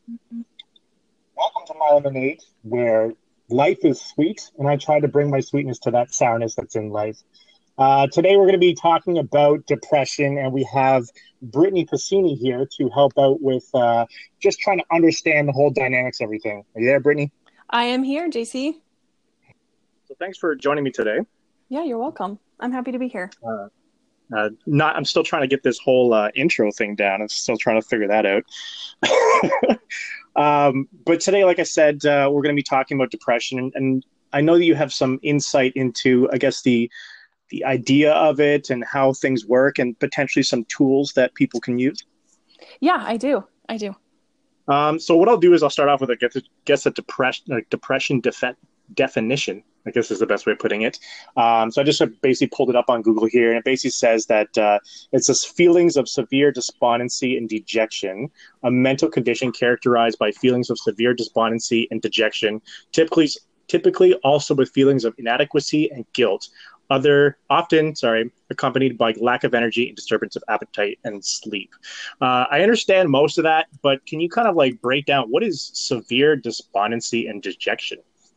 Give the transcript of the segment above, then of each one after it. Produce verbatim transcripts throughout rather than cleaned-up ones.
Welcome to my lemonade, where life is sweet, and I try to bring my sweetness to that sourness that's in life. Uh, today, we're going to be talking about depression, and we have Brittany Passini here to help out with uh, just trying to understand the whole dynamics of everything. Are you there, Brittany? I am here, J C. So, thanks for joining me today. Yeah, you're welcome. I'm happy to be here. Uh, uh, not, I'm still trying to get this whole uh, intro thing down. I'm still trying to figure that out. Um, but today, like I said, uh, we're going to be talking about depression, and, and I know that you have some insight into, I guess, the the idea of it and how things work, and potentially some tools that people can use. Yeah, I do. I do. Um, so what I'll do is I'll start off with, I guess, guess a depression, like depression def- definition. I guess is the best way of putting it. Um, so I just basically pulled it up on Google here, and it basically says that uh, it says feelings of severe despondency and dejection, a mental condition characterized by feelings of severe despondency and dejection, typically typically also with feelings of inadequacy and guilt, other often sorry accompanied by lack of energy and disturbance of appetite and sleep. uh, I understand most of that, but can you kind of like break down what is severe despondency and dejection?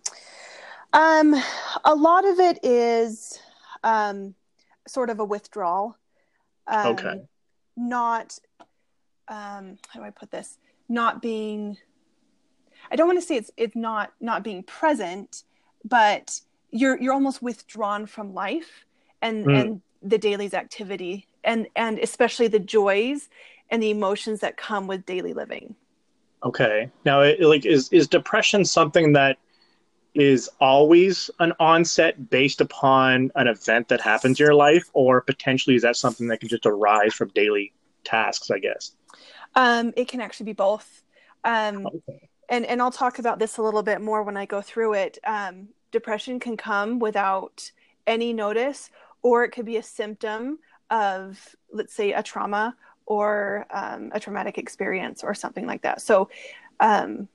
Um, a lot of it is um, sort of a withdrawal. Okay. Um, not, um, how do I put this? Not being, I don't want to say it's it's not not being present, but you're you're almost withdrawn from life and Mm, and the daily's activity and and especially the joys and the emotions that come with daily living. okay. Now, it, like, is is depression something that is always an onset based upon an event that happens in your life, or potentially is that something that can just arise from daily tasks, I guess? Um, it can actually be both. Um, Okay. and, and I'll talk about this a little bit more when I go through it. Um, depression can come without any notice, or it could be a symptom of, let's say, a trauma or um, a traumatic experience or something like that. So um,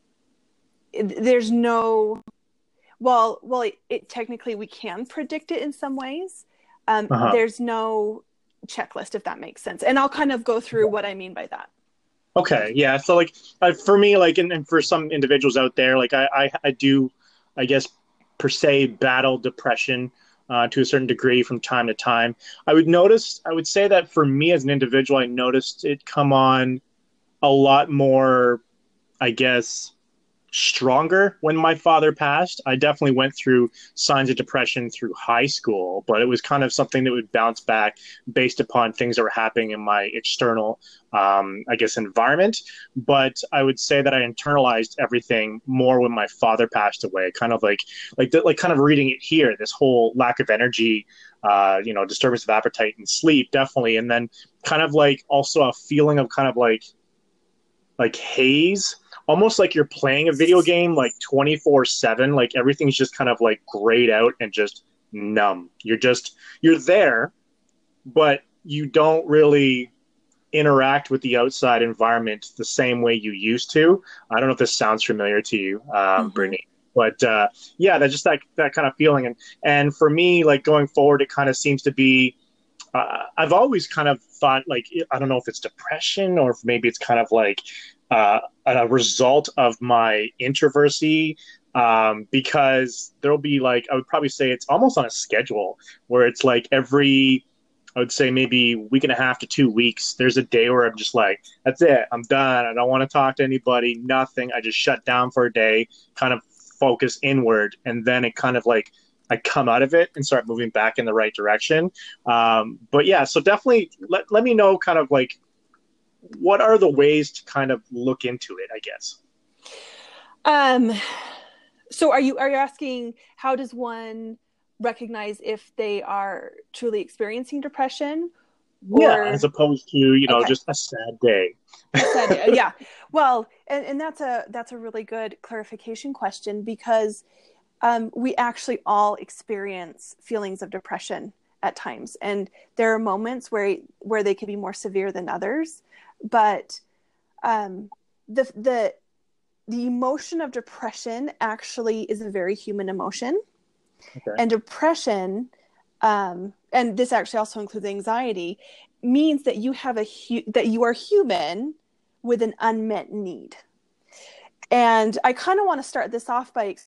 it, there's no, well, well, it, it technically we can predict it in some ways. Um, Uh-huh. there's no checklist, if that makes sense. And I'll kind of go through what I mean by that. Okay, yeah. So like uh, for me, like and, and for some individuals out there, like I, I, I do, I guess per se, battle depression uh, to a certain degree from time to time. I would notice, I would say that for me as an individual, I noticed it come on a lot more, I guess, stronger when my father passed. I definitely went through signs of depression through high school, but it was kind of something that would bounce back based upon things that were happening in my external, um, I guess, environment. But I would say that I internalized everything more when my father passed away. Kind of like, like, like, kind of reading it here. This whole lack of energy, uh, you know, disturbance of appetite and sleep, definitely, and then kind of like also a feeling of kind of like like haze, almost like you're playing a video game like twenty-four seven. Like everything's just kind of like grayed out and just numb. You're just, you're there, but you don't really interact with the outside environment the same way you used to. I don't know if this sounds familiar to you, um, Mm-hmm. Brittany. But uh, yeah, that's just that that kind of feeling, and and for me, like going forward, it kind of seems to be uh, I've always kind of thought like I don't know if it's depression or if maybe it's kind of like uh, a result of my introversy, um, because there'll be like I would probably say it's almost on a schedule where it's like every I would say maybe week and a half to two weeks. There's a day where I'm just like, that's it. I'm done. I don't want to talk to anybody. Nothing. I just shut down for a day, kind of focus inward, and then it kind of like I come out of it and start moving back in the right direction. Um, but yeah, so definitely let, let me know kind of like what are the ways to kind of look into it, I guess. Um, so are you are you asking how does one recognize if they are truly experiencing depression Yeah, as or opposed to, you know, okay, just a sad day. a sad day. Yeah. Well, and, and that's a that's a really good clarification question because um, we actually all experience feelings of depression at times, and there are moments where where they can be more severe than others. But um, the the the emotion of depression actually is a very human emotion, Okay. and depression, um, and this actually also includes anxiety, means that you have a hu- that you are human with an unmet need. And I kind of want to start this off by.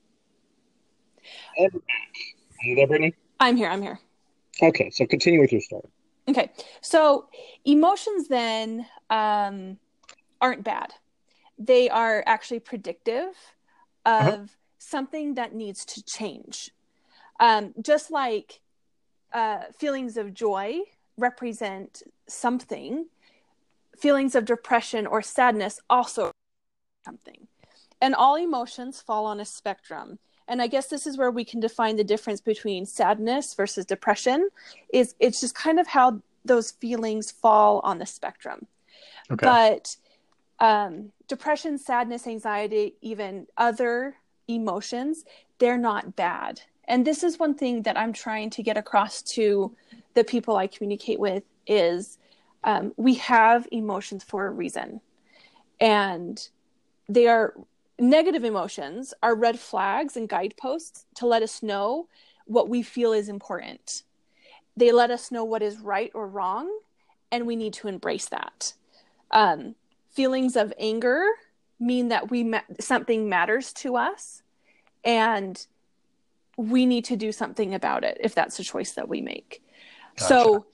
Are you there, Brittany? I'm here. I'm here. Okay, so continue with your story. Okay, so emotions then um, aren't bad. They are actually predictive of Uh-huh. something that needs to change. Um, just like uh, feelings of joy represent something, feelings of depression or sadness also something. And all emotions fall on a spectrum. And I guess this is where we can define the difference between sadness versus depression. Is it's just kind of how those feelings fall on the spectrum. Okay. But um, depression, sadness, anxiety, even other emotions, they're not bad. And this is one thing that I'm trying to get across to the people I communicate with is um, we have emotions for a reason. And they are negative emotions are red flags and guideposts to let us know what we feel is important. They let us know what is right or wrong, and we need to embrace that. Um, feelings of anger mean that we ma- something matters to us, and we need to do something about it if that's a choice that we make. Gotcha. So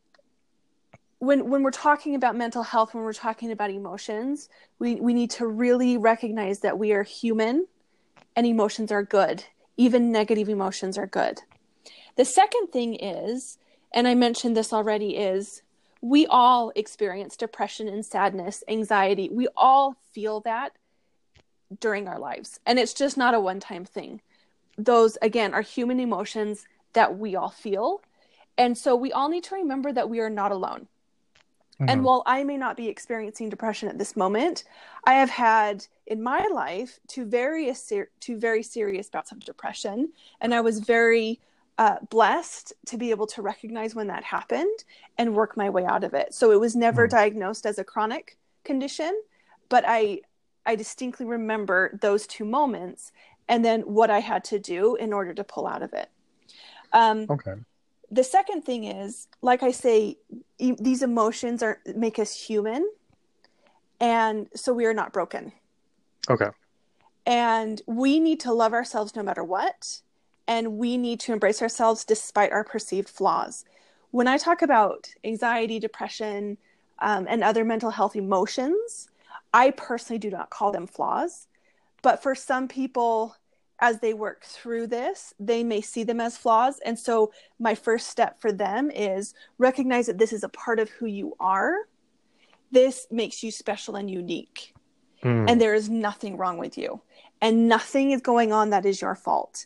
when when we're talking about mental health, when we're talking about emotions, we, we need to really recognize that we are human and emotions are good. Even negative emotions are good. The second thing is, and I mentioned this already, is we all experience depression and sadness, anxiety. We all feel that during our lives. And it's just not a one-time thing. Those, again, are human emotions that we all feel. And so we all need to remember that we are not alone. Mm-hmm. And while I may not be experiencing depression at this moment, I have had in my life two very, two very serious bouts of depression. And I was very uh, blessed to be able to recognize when that happened and work my way out of it. So it was never mm-hmm. diagnosed as a chronic condition, but I, I distinctly remember those two moments and then what I had to do in order to pull out of it. Um, okay. The second thing is, like I say, e- these emotions are make us human, and so we are not broken. Okay. And we need to love ourselves no matter what, and we need to embrace ourselves despite our perceived flaws. When I talk about anxiety, depression, um, and other mental health emotions, I personally do not call them flaws, but for some people, as they work through this, they may see them as flaws. And so my first step for them is recognize that this is a part of who you are. This makes you special and unique. Mm. And there is nothing wrong with you. And nothing is going on that is your fault.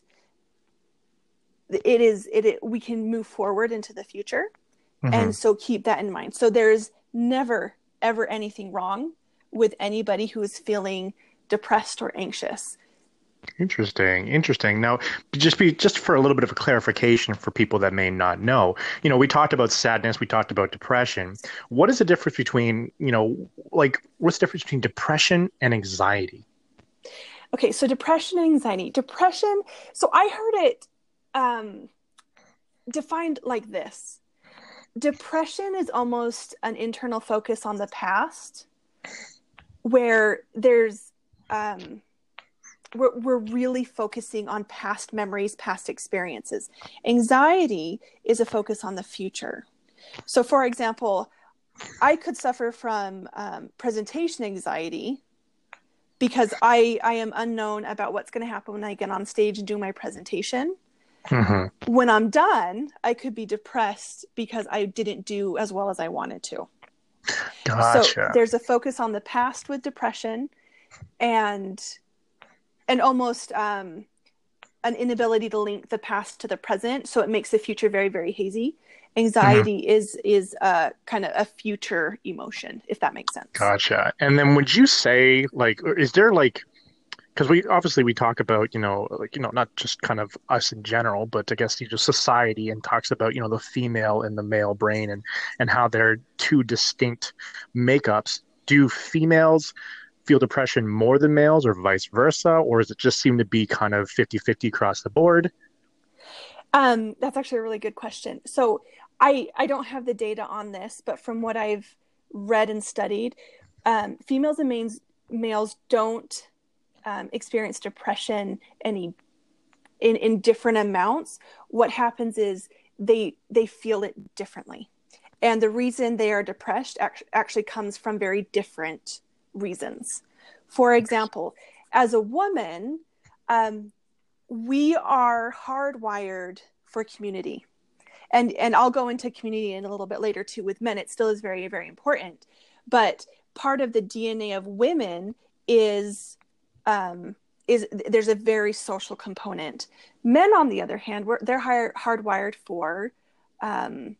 It is, it, it we can move forward into the future. Mm-hmm. And so keep that in mind. So there's never, ever anything wrong with anybody who is feeling depressed or anxious. Interesting. Interesting. Now, just be just for a little bit of a clarification for people that may not know, you know, we talked about sadness, we talked about depression. What is the difference between, you know, like what's the difference between depression and anxiety? Okay, so depression and anxiety. Depression, so I heard it um, defined like this. Depression is almost an internal focus on the past where there's um We're, we're really focusing on past memories, past experiences. Anxiety is a focus on the future. So, for example, I could suffer from um, presentation anxiety because I, I am unknown about what's going to happen when I get on stage and do my presentation. Mm-hmm. When I'm done, I could be depressed because I didn't do as well as I wanted to. Gotcha. So there's a focus on the past with depression and... and almost um, an inability to link the past to the present. So it makes the future very, very hazy. Anxiety mm-hmm. is is uh, kind of a future emotion, if that makes sense. Gotcha. And then would you say, like, is there like, because we obviously we talk about, you know, like, you know, not just kind of us in general, but I guess, you know, society and talks about, you know, the female and the male brain and, and how they're two distinct makeups. Do females feel depression more than males or vice versa? Or does it just seem to be kind of fifty-fifty across the board? Um, that's actually a really good question. So I, I don't have the data on this, but from what I've read and studied, um, females and mains, males don't um, experience depression any in, in different amounts, what happens is they they feel it differently. And the reason they are depressed act- actually comes from very different reasons. For example, as a woman, um, we are hardwired for community. And and I'll go into community in a little bit later too. With men, it still is very, very important. But part of the D N A of women is um, is there's a very social component. Men, on the other hand, we're, they're hard, hardwired for um,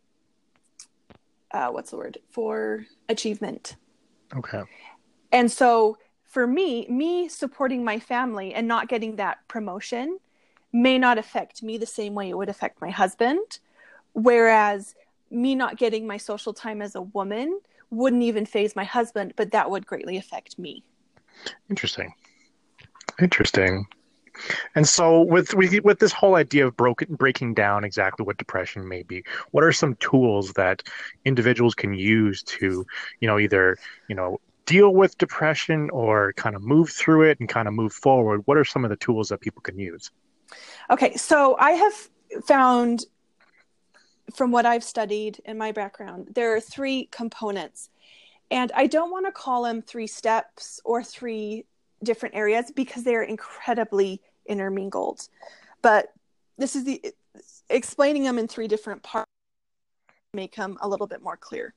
uh, what's the word for achievement. Okay. And so for me, me supporting my family and not getting that promotion may not affect me the same way it would affect my husband. Whereas me not getting my social time as a woman wouldn't even faze my husband, but that would greatly affect me. Interesting. Interesting. And so with with this whole idea of broken, breaking down exactly what depression may be, what are some tools that individuals can use to, you know, either, you know, deal with depression or kind of move through it and kind of move forward? What are some of the tools that people can use? Okay, so I have found, from what I've studied in my background, there are three components. And I don't want to call them three steps or three different areas because they're incredibly intermingled. But this is the explaining them in three different parts to make them a little bit more clear.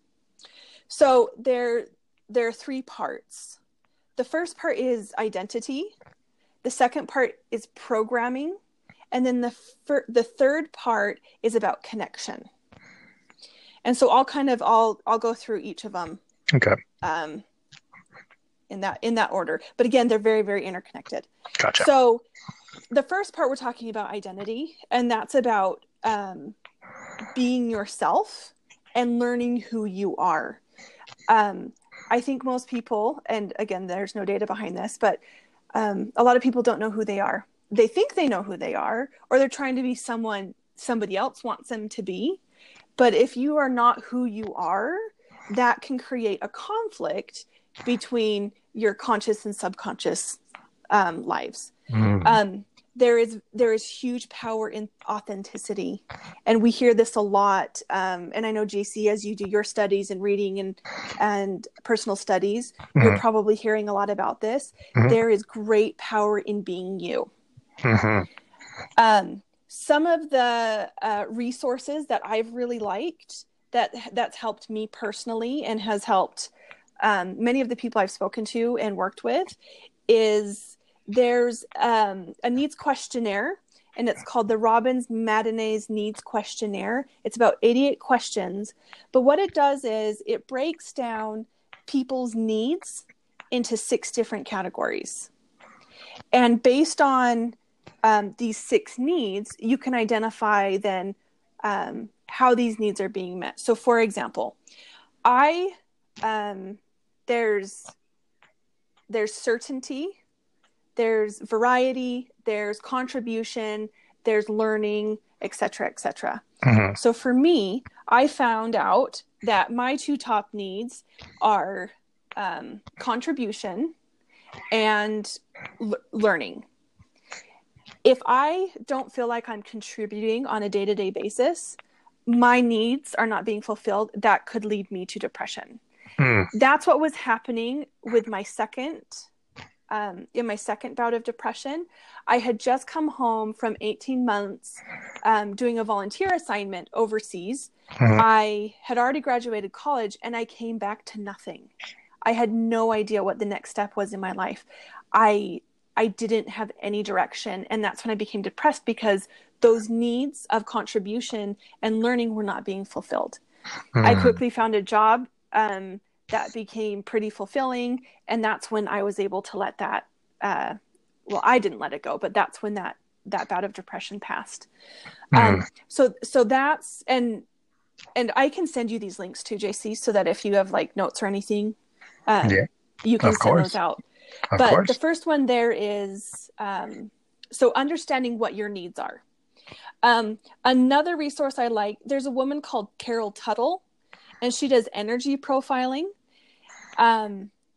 So there, there are three parts. The first part is identity. The second part is programming. And then the fir- the third part is about connection. And so I'll kind of I'll I'll go through each of them. Okay. Um, in that in that order. But again, they're very, very interconnected. Gotcha. So the first part, we're talking about identity, and that's about um, being yourself and learning who you are. Um, I think most people, and again, there's no data behind this, but um, a lot of people don't know who they are. They think they know who they are, or they're trying to be someone somebody else wants them to be. But if you are not who you are, that can create a conflict between your conscious and subconscious um, lives. Mm. Um, there is there is huge power in authenticity, and we hear this a lot. Um, and I know, J C, as you do your studies and reading and and personal studies, mm-hmm. you're probably hearing a lot about this. Mm-hmm. There is great power in being you. Mm-hmm. Um, some of the uh, resources that I've really liked that that's helped me personally and has helped um, many of the people I've spoken to and worked with is there's um, a needs questionnaire, and it's called the Robbins-Madnez Needs Questionnaire. It's about eighty-eight questions, but what it does is it breaks down people's needs into six different categories. And based on um, these six needs, you can identify then um, how these needs are being met. So for example, I, um, there's, there's certainty, there's variety, there's contribution, there's learning, et cetera, et cetera. Mm-hmm. So for me, I found out that my two top needs are um, contribution and l- learning. If I don't feel like I'm contributing on a day-to-day basis, my needs are not being fulfilled. That could lead me to depression. Mm. That's what was happening with my second, um, in my second bout of depression. I had just come home from eighteen months um, doing a volunteer assignment overseas. Mm-hmm. I had already graduated college, and I came back to nothing. I had no idea what the next step was in my life. I I didn't have any direction. And that's when I became depressed because those needs of contribution and learning were not being fulfilled. Mm. I quickly found a job um, that became pretty fulfilling. And that's when I was able to let that, uh, well, I didn't let it go, but that's when that, that bout of depression passed. Mm. Um, so, so that's, and, and I can send you these links to J C so that if you have like notes or anything, um, yeah, you can send course. those out. Of but course. The first one there is, um, so understanding what your needs are. Um, another resource I like, there's a woman called Carol Tuttle, and she does energy profiling. Um,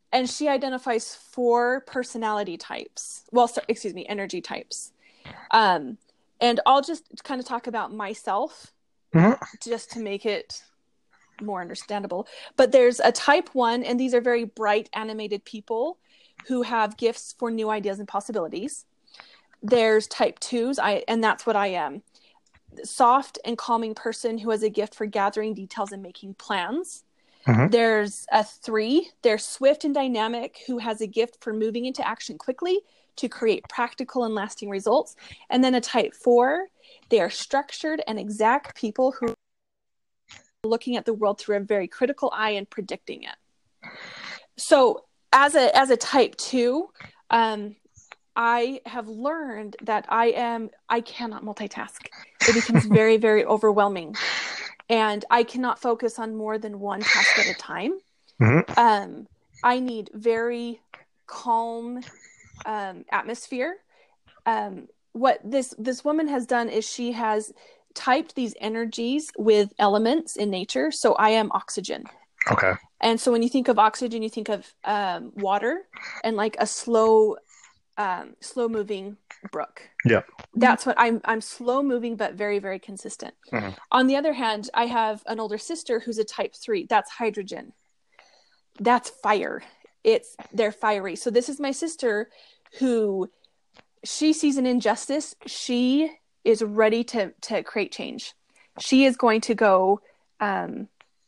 and she identifies four personality types. Well, so, excuse me, energy types. Um, and I'll just kind of talk about myself mm-hmm. just to make it more understandable. But there's a type one, and these are very bright, animated people who have gifts for new ideas and possibilities. There's type twos, I, and that's what I am. Soft and calming person who has a gift for gathering details and making plans. Mm-hmm. There's a three. They're swift and dynamic who has a gift for moving into action quickly to create practical and lasting results. And then a type four. They are structured and exact people who are looking at the world through a very critical eye and predicting it. So as a as a type two, um, I have learned that I am I cannot multitask. It becomes very, very overwhelming. And I cannot focus on more than one task at a time. Mm-hmm. Um, I need very calm um, atmosphere. Um, what this this woman has done is she has typed these energies with elements in nature. So I am oxygen. Okay. And so when you think of oxygen, you think of um, water and like a slow, um, slow moving brook. Yeah. That's what I'm, I'm slow moving, but very, very consistent. Mm-hmm. On the other hand, I have an older sister who's a type three. That's hydrogen. That's fire. It's they're fiery. So this is my sister who she sees an injustice. She is ready to, to create change. She is going to go, um,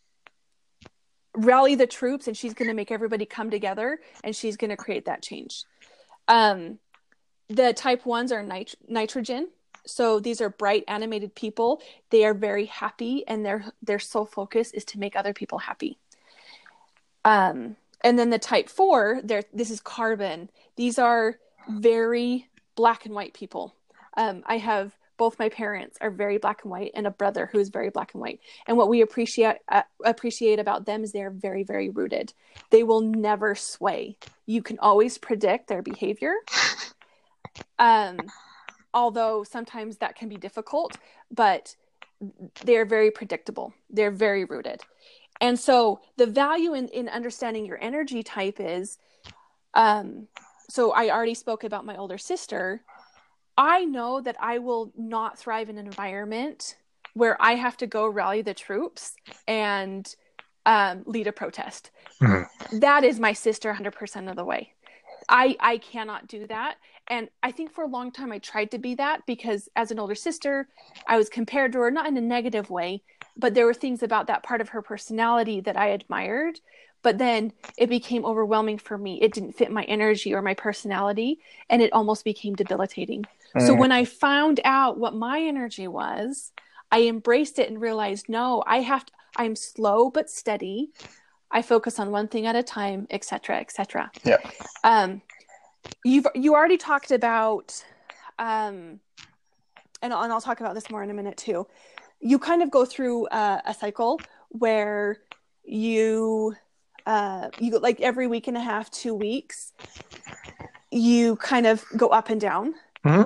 rally the troops, and she's going to make everybody come together, and she's going to create that change. Um, The type ones are nit- nitrogen. So these are bright, animated people. They are very happy, and their their sole focus is to make other people happy. Um, and then the type four, this is carbon. These are very black and white people. Um, I have both my parents are very black and white, and a brother who is very black and white. And what we appreciate uh, appreciate about them is they're very, very rooted. They will never sway. You can always predict their behavior. Um, although sometimes that can be difficult, but they're very predictable. They're very rooted. And so the value in, in understanding your energy type is, um, so I already spoke about my older sister. I know that I will not thrive in an environment where I have to go rally the troops and um, lead a protest. Mm-hmm. That is my sister one hundred percent of the way. I, I cannot do that. And I think for a long time I tried to be that because as an older sister, I was compared to her, not in a negative way, but there were things about that part of her personality that I admired. But then it became overwhelming for me. It didn't fit my energy or my personality, and it almost became debilitating. Mm. So when I found out what my energy was, I embraced it and realized, no, I have to, I'm slow but steady. I focus on one thing at a time, et cetera, et cetera. Yeah. Um, you've you already talked about, um, and, and I'll talk about this more in a minute too. You kind of go through uh, a cycle where you, uh, you like every week and a half, two weeks, you kind of go up and down. Mm-hmm.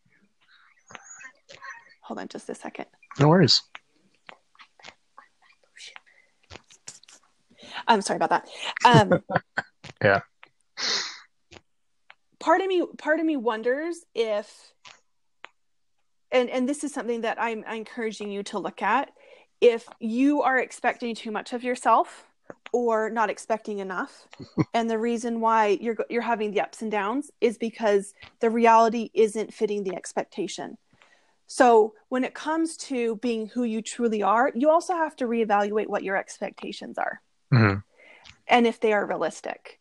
Hold on just a second. No worries. I'm sorry about that. Um, yeah. Part of me, part of me wonders if, and, and this is something that I'm encouraging you to look at, if you are expecting too much of yourself or not expecting enough. And the reason why you're, you're having the ups and downs is because the reality isn't fitting the expectation. So when it comes to being who you truly are, you also have to reevaluate what your expectations are. Mm-hmm. And if they are realistic.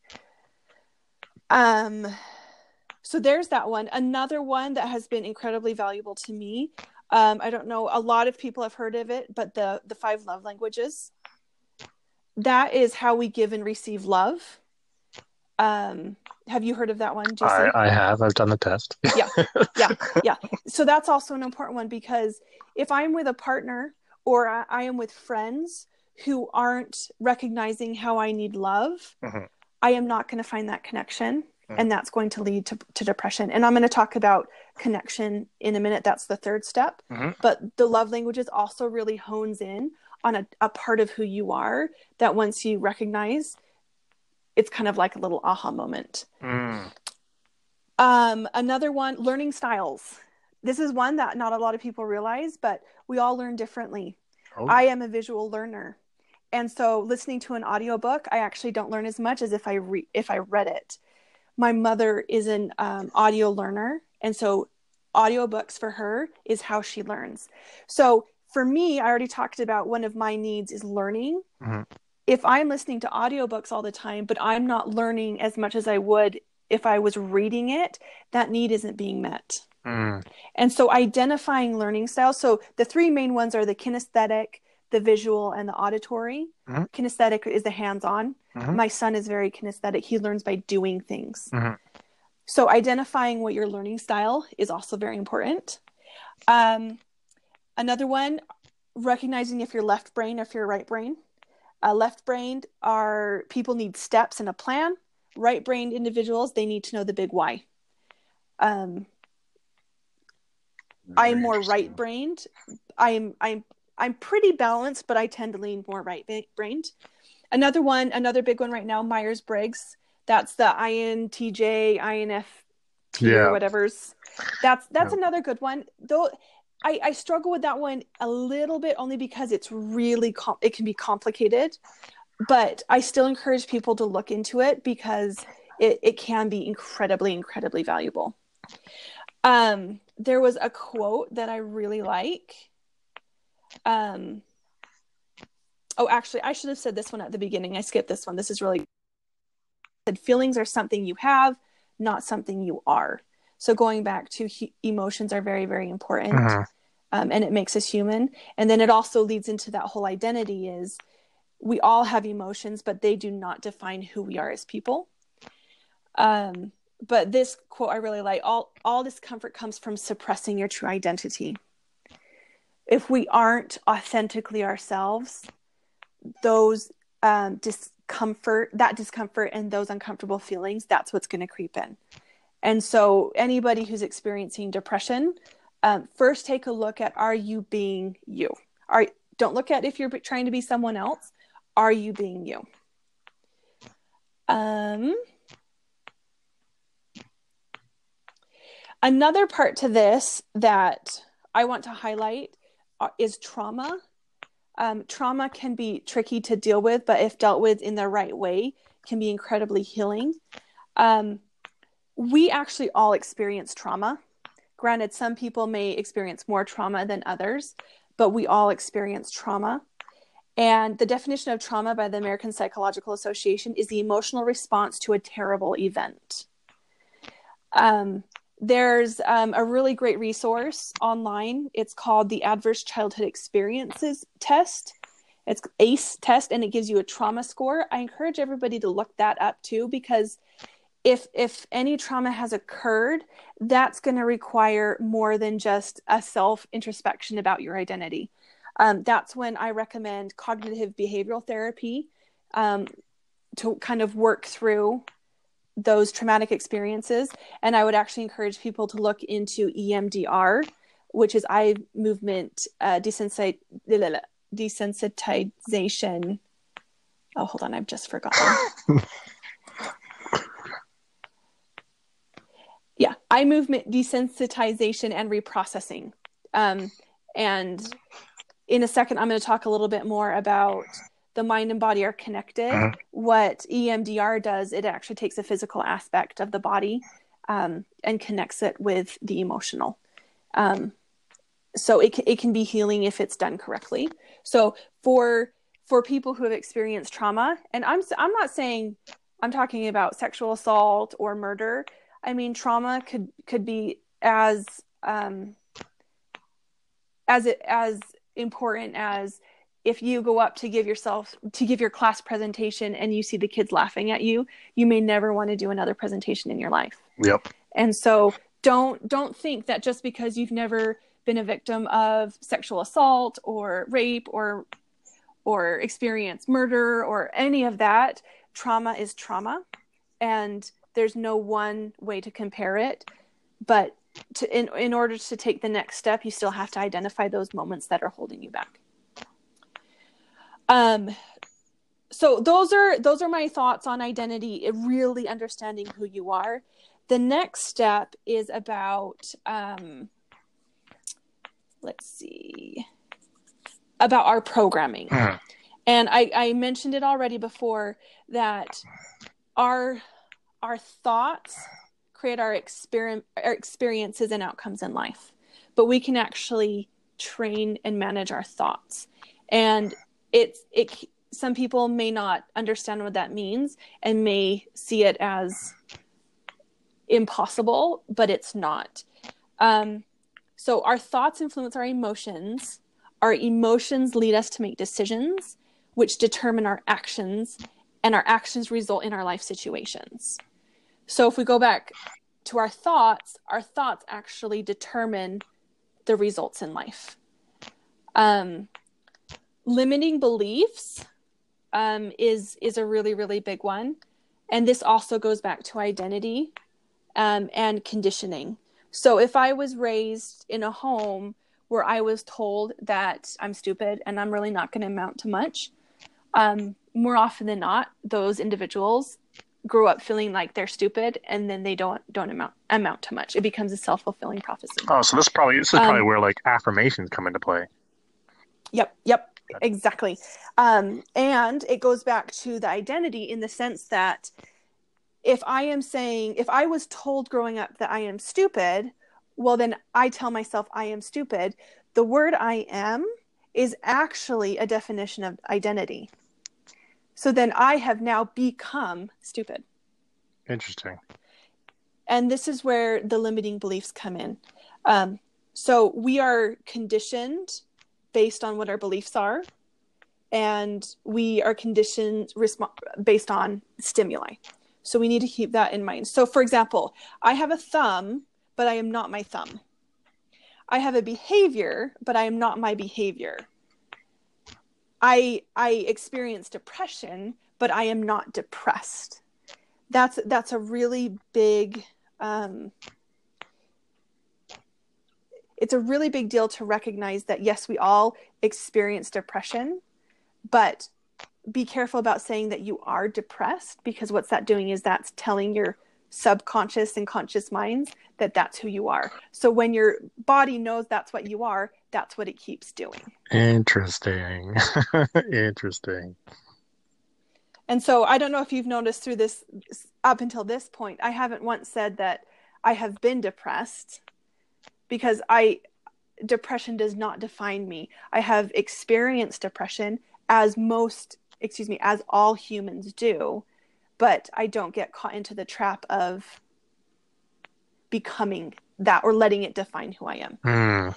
Um, so there's that one. Another one that has been incredibly valuable to me. Um, I don't know, a lot of people have heard of it, but the, the five love languages, that is how we give and receive love. Um, have you heard of that one, J C? I, I have. I've done the test. yeah, yeah, yeah. So that's also an important one because if I'm with a partner or I, I am with friends who aren't recognizing how I need love, mm-hmm. I am not going to find that connection. Mm-hmm. And that's going to lead to, to depression. And I'm going to talk about connection in a minute. That's the third step. Mm-hmm. But the love languages also really hones in on a, a part of who you are that once you recognize, it's kind of like a little aha moment. Mm. Um, another one, learning styles. This is one that not a lot of people realize, but we all learn differently. Oh. I am a visual learner. And so listening to an audiobook, I actually don't learn as much as if I re- if I read it. My mother is an um, audio learner. And so audiobooks for her is how she learns. So for me, I already talked about one of my needs is learning. Mm-hmm. If I'm listening to audiobooks all the time, but I'm not learning as much as I would if I was reading it, that need isn't being met. Mm. And so identifying learning styles. So the three main ones are the kinesthetic, the visual, and the auditory. Mm-hmm. Kinesthetic is the hands-on. Mm-hmm. My son is very kinesthetic. He learns by doing things. Mm-hmm. So identifying what your learning style is also very important. Um, another one, recognizing if you're left brain or if you're right brain. Uh, left brained are people need steps and a plan. Right brained individuals, they need to know the big why. Um, I'm more right brained. I'm I'm I'm pretty balanced, but I tend to lean more right brained. Another one, another big one right now, Myers-Briggs. That's the I N T J, I N F T Yeah. or whatever's. That's that's Yeah. another good one. Though I, I struggle with that one a little bit only because it's really com- it can be complicated. But I still encourage people to look into it because it, it can be incredibly, incredibly valuable. Um, there was a quote that I really like. Um, oh, actually, I should have said this one at the beginning. I skipped this one. This is really good. Feelings are something you have, not something you are. So going back to he- emotions are very, very important. Mm-hmm. Um, and it makes us human. And then it also leads into that whole identity is we all have emotions, but they do not define who we are as people. Um, but this quote I really like, all, all discomfort comes from suppressing your true identity. If we aren't authentically ourselves, those um, discomfort, that discomfort and those uncomfortable feelings, that's what's going to creep in. And so anybody who's experiencing depression, um, first take a look at, are you being you? Are, don't look at if you're trying to be someone else. Are you being you? Um, another part to this that I want to highlight is trauma. Um, trauma can be tricky to deal with, but if dealt with in the right way, can be incredibly healing. Um, we actually all experience trauma. Granted, some people may experience more trauma than others, but we all experience trauma. And the definition of trauma by the American Psychological Association is the emotional response to a terrible event. Um, there's um, a really great resource online. It's called the Adverse Childhood Experiences Test. It's A C E test, and it gives you a trauma score. I encourage everybody to look that up too, because if if any trauma has occurred, that's going to require more than just a self-introspection about your identity. Um, that's when I recommend cognitive behavioral therapy um, to kind of work through those traumatic experiences. And I would actually encourage people to look into E M D R, which is eye movement uh, desensit- desensitization. Oh, hold on. I've just forgotten. Yeah. Eye movement desensitization and reprocessing. Um, and in a second, I'm going to talk a little bit more about the mind and body are connected. Uh-huh. What E M D R does, it actually takes a physical aspect of the body um, and connects it with the emotional. Um, so it it can be healing if it's done correctly. So for for people who have experienced trauma, and I'm I'm not saying I'm talking about sexual assault or murder. I mean, trauma could could be as um, as it as important as if you go up to give yourself to give your class presentation and you see the kids laughing at you, you may never want to do another presentation in your life. Yep. And so don't don't think that just because you've never been a victim of sexual assault or rape or or experienced murder or any of that, trauma is trauma, and there's no one way to compare it. But to, in in order to take the next step, you still have to identify those moments that are holding you back. Um, so those are those are my thoughts on identity, really understanding who you are. The next step is about, um, let's see, about our programming. Mm. And I, I mentioned it already before that our our thoughts create our, exper- our experiences and outcomes in life. But we can actually train and manage our thoughts. And it's it. Some people may not understand what that means and may see it as impossible, but it's not. Um, so our thoughts influence our emotions. Our emotions lead us to make decisions, which determine our actions, and our actions result in our life situations. So if we go back to our thoughts, our thoughts actually determine the results in life. Um, limiting beliefs um, is is a really, really big one. And this also goes back to identity um, and conditioning. So if I was raised in a home where I was told that I'm stupid and I'm really not going to amount to much, um, more often than not, those individuals grow up feeling like they're stupid, and then they don't don't amount amount to much. It becomes a self-fulfilling prophecy. Oh, so this probably this is probably Um, where like affirmations come into play. Yep, yep, exactly. Um, and it goes back to the identity in the sense that if I am saying, if I was told growing up that I am stupid, well, then I tell myself I am stupid. The word I am is actually a definition of identity. So then I have now become stupid. Interesting. And this is where the limiting beliefs come in. Um, so we are conditioned based on what our beliefs are, and we are conditioned resp- based on stimuli. So we need to keep that in mind. So for example, I have a thumb, but I am not my thumb. I have a behavior, but I am not my behavior. I I experience depression, but I am not depressed. That's that's a really big um, it's a really big deal to recognize that yes, we all experience depression, but be careful about saying that you are depressed, because what's that doing is that's telling your subconscious and conscious minds that that's who you are. So when your body knows that's what you are, that's what it keeps doing. Interesting. Interesting. And so I don't know if you've noticed through this, up until this point, I haven't once said that I have been depressed, because I, depression does not define me. I have experienced depression as most, excuse me, as all humans do, but I don't get caught into the trap of becoming that or letting it define who I am. Mm.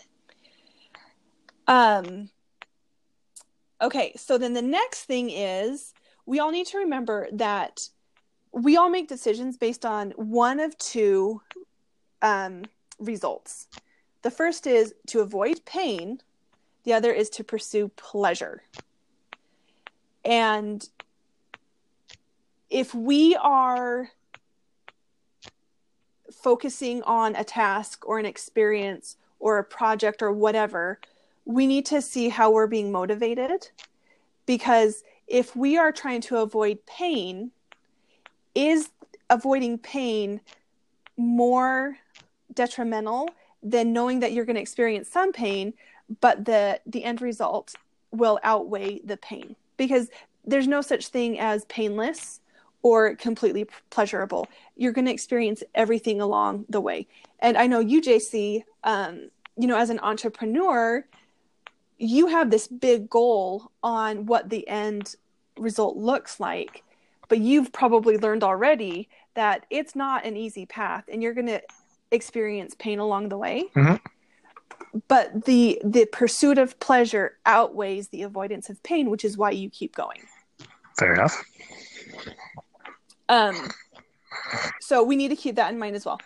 Um, okay, so then the next thing is we all need to remember that we all make decisions based on one of two um, results. The first is to avoid pain. The other is to pursue pleasure. And if we are focusing on a task or an experience or a project or whatever, we need to see how we're being motivated. Because if we are trying to avoid pain, is avoiding pain more detrimental than knowing that you're going to experience some pain, but the the end result will outweigh the pain? Because there's no such thing as painless or completely pleasurable. You're going to experience everything along the way. And I know you, J C, um, you know, as an entrepreneur, you have this big goal on what the end result looks like, but you've probably learned already that it's not an easy path, and you're going to experience pain along the way. Mm-hmm. But the the pursuit of pleasure outweighs the avoidance of pain, which is why you keep going. Fair enough. Um, so we need to keep that in mind as well.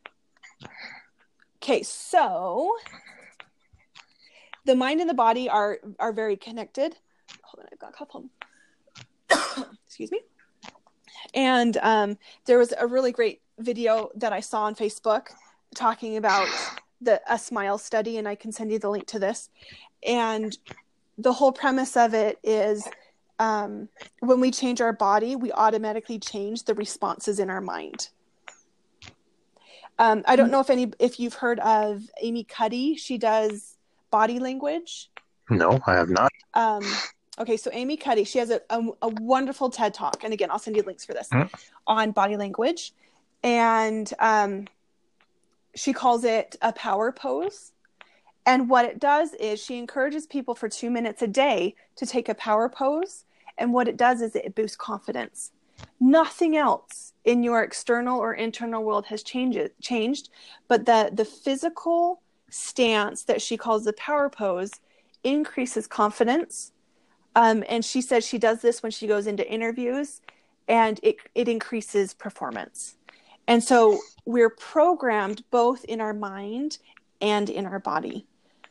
Okay, so the mind and the body are are very connected. Hold on, I've got a cough. Hold on. Excuse me. And um, there was a really great video that I saw on Facebook talking about the a smile study, and I can send you the link to this. And the whole premise of it is um, when we change our body, we automatically change the responses in our mind. Um, I don't know if any if you've heard of Amy Cuddy. She does body language. No, I have not. Um, okay, so Amy Cuddy, she has a, a, a wonderful TED Talk. And again, I'll send you links for this mm. on body language. And um, she calls it a power pose. And what it does is she encourages people for two minutes a day to take a power pose. And what it does is it boosts confidence. Nothing else in your external or internal world has changed, changed, but the, the physical stance that she calls the power pose increases confidence. Um, and she says she does this when she goes into interviews, and it, it increases performance. And so we're programmed both in our mind and in our body.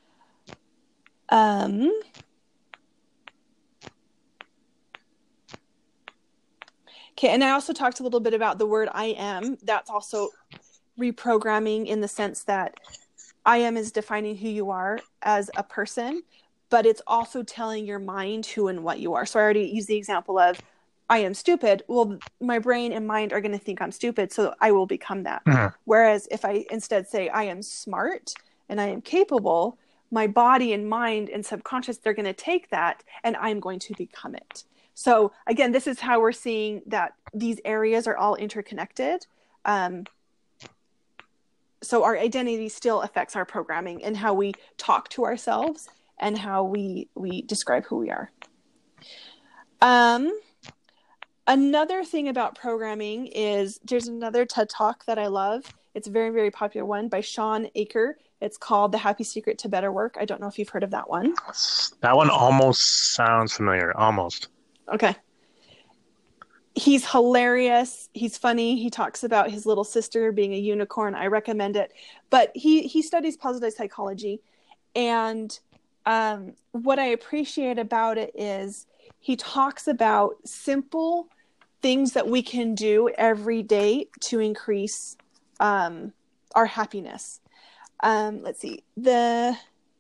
Um, okay, and I also talked a little bit about the word I am. That's also reprogramming in the sense that I am is defining who you are as a person, but it's also telling your mind who and what you are. So I already used the example of I am stupid. Well, my brain and mind are going to think I'm stupid, so I will become that. Mm-hmm. Whereas if I instead say I am smart and I am capable, my body and mind and subconscious, they're going to take that and I'm going to become it. So again, this is how we're seeing that these areas are all interconnected. Um, so our identity still affects our programming and how we talk to ourselves and how we, we describe who we are. Um, another thing about programming is there's another TED Talk that I love. It's a very, very popular one by Shawn Achor. It's called The Happy Secret to Better Work. I don't know if you've heard of that one. That one almost sounds familiar. Almost. Okay. He's hilarious. He's funny. He talks about his little sister being a unicorn. I recommend it. But he, he studies positive psychology. And um, what I appreciate about it is he talks about simple things that we can do every day to increase um, our happiness. Um, let's see. The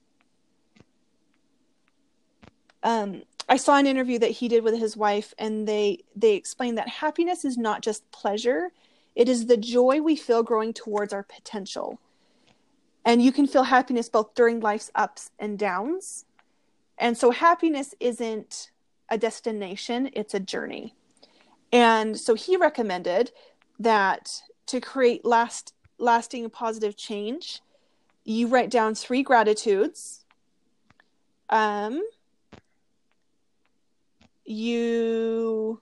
um, I saw an interview that he did with his wife, and they they explained that happiness is not just pleasure; it is the joy we feel growing towards our potential. And you can feel happiness both during life's ups and downs. And so, happiness isn't a destination; it's a journey. And so, he recommended that to create last lasting positive change, you write down three gratitudes. Um, you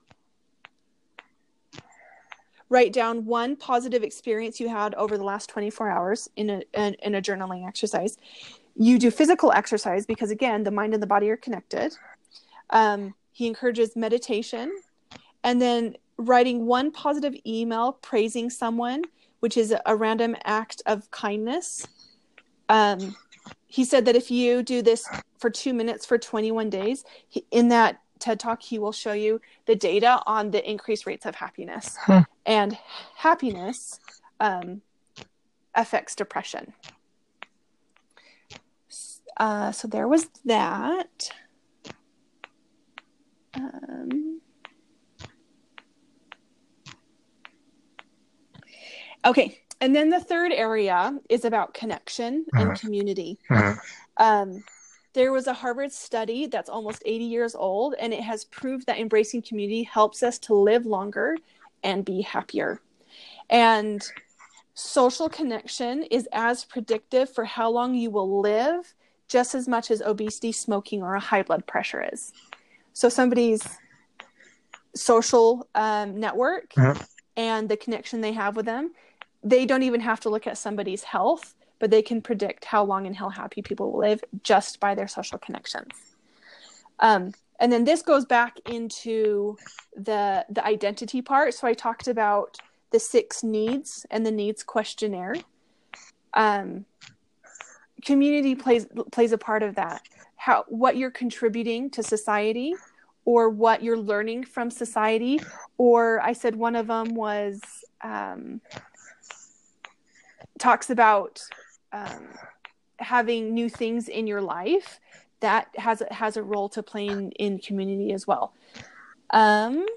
write down one positive experience you had over the last twenty-four hours in a, in, in a journaling exercise. You do physical exercise because, again, the mind and the body are connected. Um, he encourages meditation. And then writing one positive email praising someone, which is a random act of kindness. Um, he said that if you do this for two minutes for twenty-one days, he, in that TED Talk, he will show you the data on the increased rates of happiness. Huh. And happiness um, affects depression. Uh, so there was that. Um, okay. And then the third area is about connection and uh-huh. community. Uh-huh. Um, there was a Harvard study that's almost eighty years old, and it has proved that embracing community helps us to live longer and be happier. And social connection is as predictive for how long you will live, just as much as obesity, smoking, or a high blood pressure is. So somebody's social um, network uh-huh. and the connection they have with them, they don't even have to look at somebody's health, but they can predict how long and how happy people will live just by their social connections. Um, and then this goes back into the the identity part. So I talked about the six needs and the needs questionnaire. Um, community plays plays a part of that. How what you're contributing to society, or what you're learning from society, or I said one of them was um, talks about um, having new things in your life that has has a role to play in, in community as well. Um,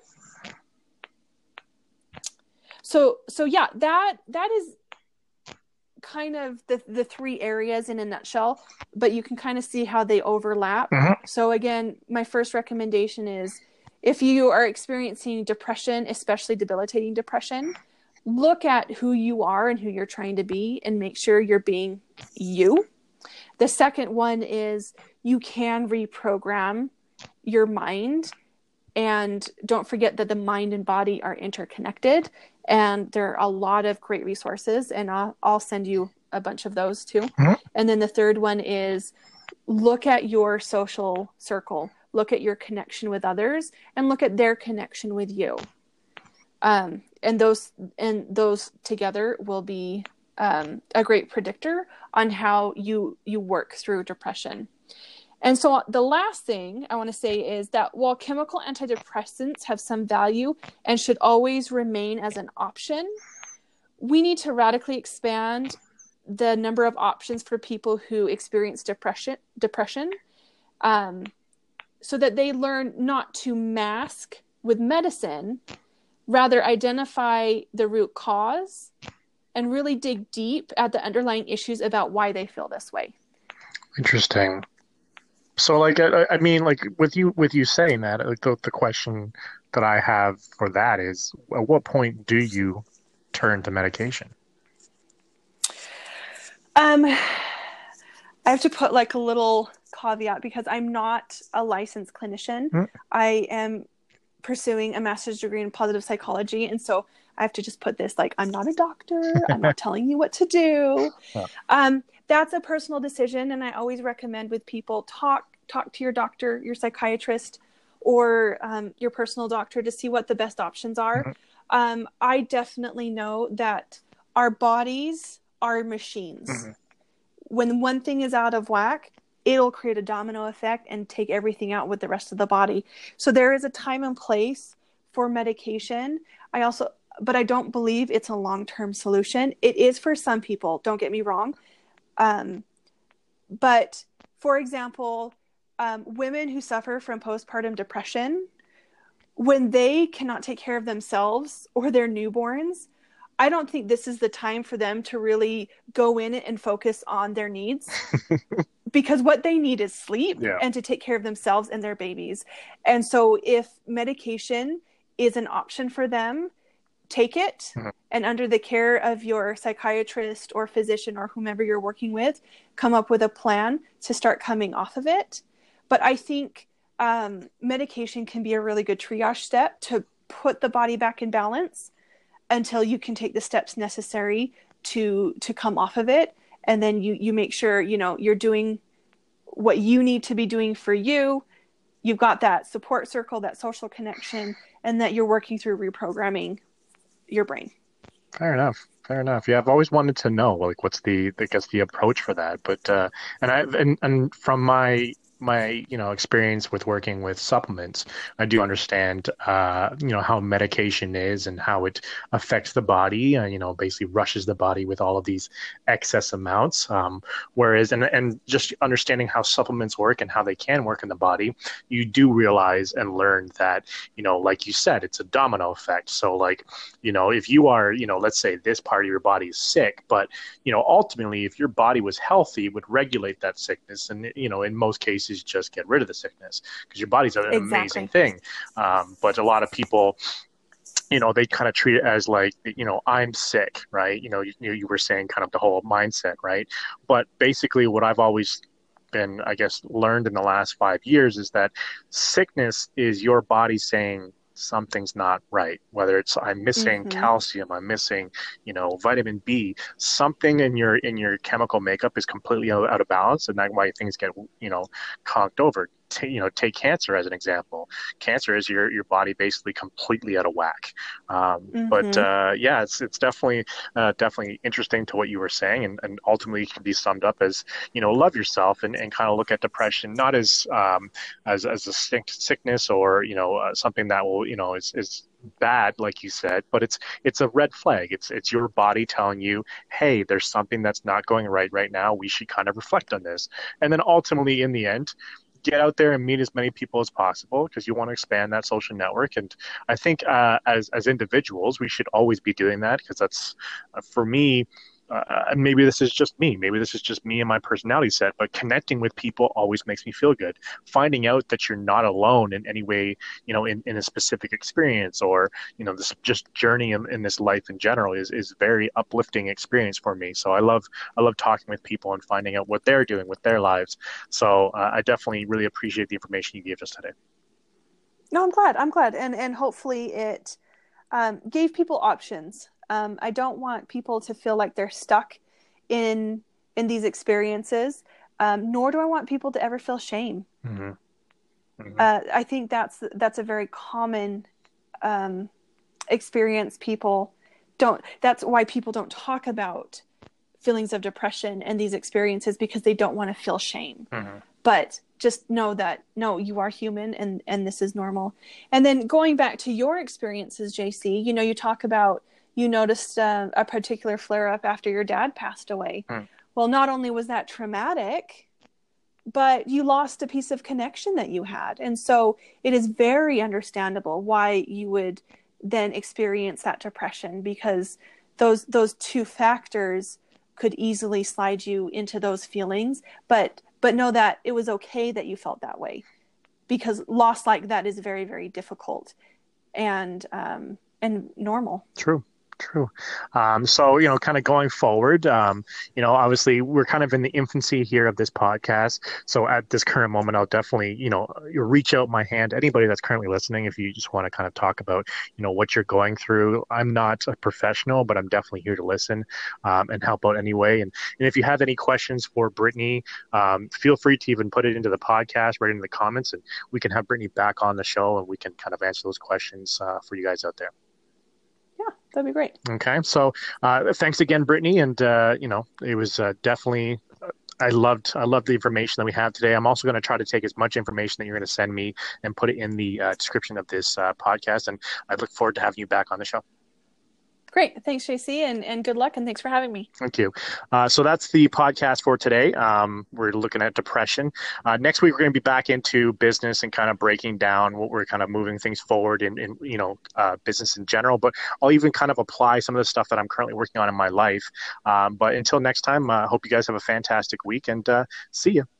so so yeah, that that is kind of the the three areas in a nutshell, but you can kind of see how they overlap. Mm-hmm. So again, my first recommendation is if you are experiencing depression, especially debilitating depression, look at who you are and who you're trying to be and make sure you're being you. The second one is you can reprogram your mind, and don't forget that the mind and body are interconnected, and there are a lot of great resources, and I'll, I'll send you a bunch of those too. Mm-hmm. And then the third one is look at your social circle, look at your connection with others, and look at their connection with you. Um, and those and those together will be um, a great predictor on how you you work through depression. And so the last thing I want to say is that while chemical antidepressants have some value and should always remain as an option, we need to radically expand the number of options for people who experience depression, depression um, so that they learn not to mask with medicine, rather identify the root cause and really dig deep at the underlying issues about why they feel this way. Interesting. So, like, I, I mean, like, with you with you saying that, like, the, the question that I have for that is, at what point do you turn to medication? Um, I have to put like a little caveat because I'm not a licensed clinician. Mm. I am pursuing a master's degree in positive psychology, and so I have to just put this like, I'm not a doctor. I'm not telling you what to do. Yeah. Um, that's a personal decision, and I always recommend with people talk talk to your doctor, your psychiatrist, or um, your personal doctor to see what the best options are. Mm-hmm. Um, I definitely know that our bodies are machines. Mm-hmm. When one thing is out of whack, it'll create a domino effect and take everything out with the rest of the body. So there is a time and place for medication. I also, but I don't believe it's a long-term solution. It is for some people, don't get me wrong. Um, but for example, um, women who suffer from postpartum depression, when they cannot take care of themselves or their newborns, I don't think this is the time for them to really go in and focus on their needs because what they need is sleep Yeah. and to take care of themselves and their babies. And so if medication is an option for them, take it. Mm-hmm. And under the care of your psychiatrist or physician or whomever you're working with, come up with a plan to start coming off of it. But I think um, medication can be a really good triage step to put the body back in balance until you can take the steps necessary to to come off of it. And then you you make sure, you know, you're doing what you need to be doing for you. You've got that support circle, that social connection, and that you're working through reprogramming your brain. Fair enough. Fair enough. Yeah, I've always wanted to know, like, what's the, I guess, the approach for that. But uh, and I and, and from my my you know experience with working with supplements, I do understand uh, you know how medication is and how it affects the body. Uh, you know, basically rushes the body with all of these excess amounts. Um, whereas, and and just understanding how supplements work and how they can work in the body, you do realize and learn that, you know, like you said, it's a domino effect. So, like, you know, if you are, you know, let's say this part of your body is sick, but, you know, ultimately, if your body was healthy, it would regulate that sickness, and, you know, in most cases, just get rid of the sickness because your body's an Exactly. amazing thing. Um, but a lot of people, you know, they kind of treat it as like, you know, I'm sick, right? You know, you, you were saying kind of the whole mindset, right? But basically what I've always been, I guess, learned in the last five years is that sickness is your body saying something's not right, whether it's I'm missing mm-hmm. calcium, I'm missing, you know, vitamin B, something in your in your chemical makeup is completely out, out of balance, and that's why things get, you know, conked over. T- you know, take cancer as an example. Cancer is your your body basically completely out of whack. Um, mm-hmm. But uh, yeah, it's it's definitely uh, definitely interesting to what you were saying, and, and ultimately can be summed up as, you know, love yourself and, and kind of look at depression not as um, as as a sick, sickness or, you know, uh, something that will, you know, is is bad, like you said, but it's it's a red flag. It's it's your body telling you, hey, there's something that's not going right right now. We should kind of reflect on this. And then ultimately, in the end, get out there and meet as many people as possible because you want to expand that social network. And I think uh, as as individuals, we should always be doing that because that's uh, for me. Uh, maybe this is just me. Maybe this is just me and my personality set, but connecting with people always makes me feel good. Finding out that you're not alone in any way, you know, in, in a specific experience or, you know, this just journey in, in this life in general is, is very uplifting experience for me. So I love, I love talking with people and finding out what they're doing with their lives. So uh, I definitely really appreciate the information you gave us today. No, I'm glad. I'm glad. And, and hopefully it um, gave people options. Um, I don't want people to feel like they're stuck in in these experiences, um, nor do I want people to ever feel shame. Mm-hmm. Mm-hmm. Uh, I think that's that's a very common um, experience. People don't. That's why people don't talk about feelings of depression and these experiences because they don't want to feel shame. Mm-hmm. But just know that no, you are human, and and this is normal. And then going back to your experiences, J C, you know, you talk about. You noticed uh, a particular flare-up after your dad passed away. Mm. Well, not only was that traumatic, but you lost a piece of connection that you had. And so it is very understandable why you would then experience that depression because those those two factors could easily slide you into those feelings. But but know that it was okay that you felt that way because loss like that is very, very difficult and um, and normal. True. True. Um, so, you know, kind of going forward, um, you know, obviously we're kind of in the infancy here of this podcast. So at this current moment, I'll definitely, you know, reach out my hand to anybody that's currently listening. If you just want to kind of talk about, you know, what you're going through. I'm not a professional, but I'm definitely here to listen um, and help out anyway. And, and if you have any questions for Brittany, um, feel free to even put it into the podcast, right in the comments, and we can have Brittany back on the show and we can kind of answer those questions uh, for you guys out there. That'd be great. Okay. So uh, thanks again, Brittany. And, uh, you know, it was uh, definitely, I loved, I loved the information that we have today. I'm also going to try to take as much information that you're going to send me and put it in the uh, description of this uh, podcast. And I look forward to having you back on the show. Great. Thanks, J C, and, and good luck, and thanks for having me. Thank you. Uh, so that's the podcast for today. Um, we're looking at depression. Uh, next week, we're going to be back into business and kind of breaking down what we're kind of moving things forward in, in you know, uh, business in general. But I'll even kind of apply some of the stuff that I'm currently working on in my life. Um, but until next time, I uh, hope you guys have a fantastic week, and uh, see you.